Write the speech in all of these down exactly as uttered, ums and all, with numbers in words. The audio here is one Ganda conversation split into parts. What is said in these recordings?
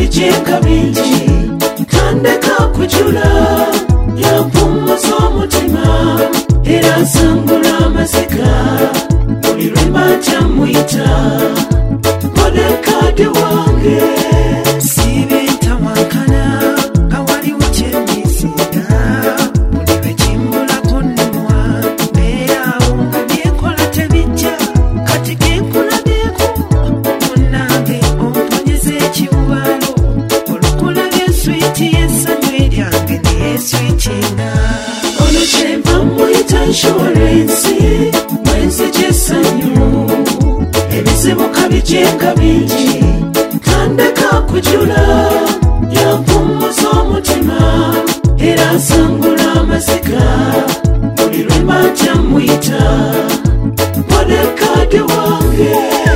kabijenga bingi tandeka kujula yampumuza omutima era nsangula amaziga buli lwe mbanja muyita bodekadi wange sibenta wankana kawaliwo kyemisiga buli lwe kimbulako nnumwa mbeerawo nga byekola tebijja kati genkulabyeko munnange omponyeza ekiwubalo olukulabye eswiti y'essanyu eryange neyeeswitinga ono kyempa muyita inshuwarensi mwenzi gy'essanyu ebizibu kabijenga bingi tandeka kujula yampumuza omutima era nsangula amaziga buli lwe mbanja muyita bodekadi wange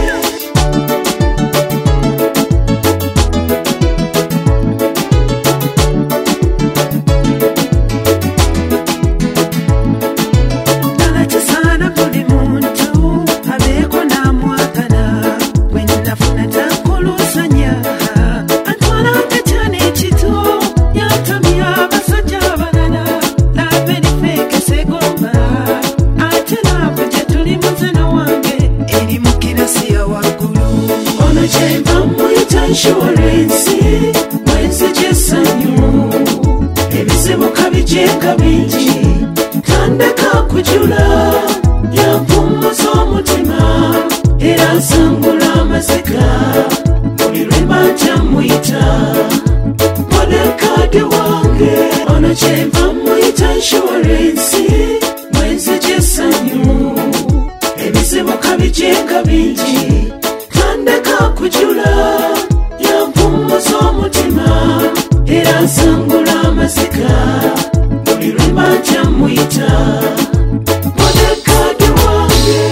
inshuwarensi mwenzi gy'essanyu ebizibu kabijenga bingi tandeka kujula yampumuza omutima era nsangula amaziga buli lwe mbanja muyita bodekadi wange ono kyempa muyita inshuwarensi mwenzi gy'essanyu ebizibu kabijenga bingi tandeka kujula yampumuza omutima era nsangula amaziga buli lwe mbanja muyita bodekadi wange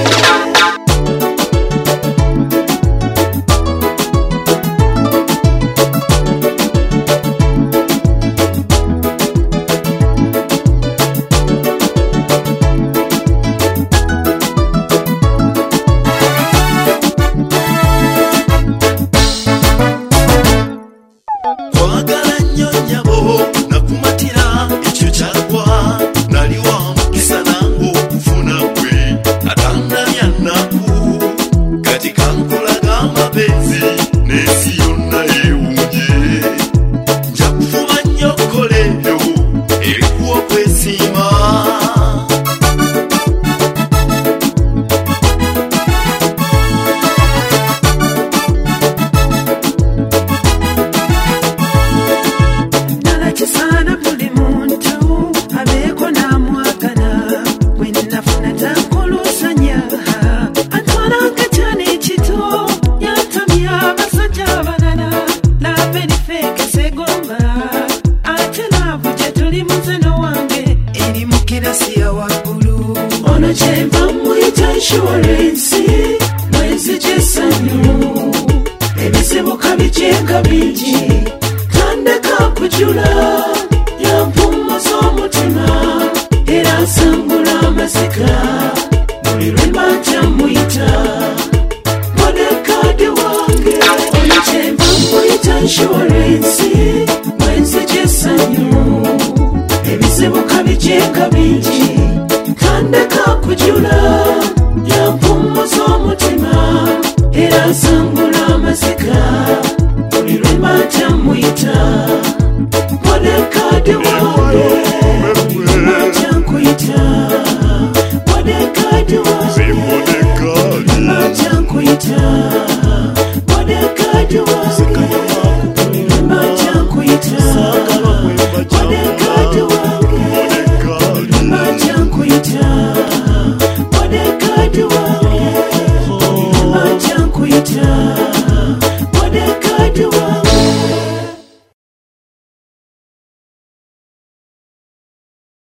ono kyempa muyita inshuwarensi mwenzi gy'essanyu ebizibu kabijenga bingi tandeka kujula yampumuza omutima era nsangula amaziga buli lwe mbanja muyita bodekadi wange ono kyempa muyita inshuwarensi mwenzi gy'essanyu ebizibu kabijenga bingi tandeka kujula yampumuza omutima era nsangula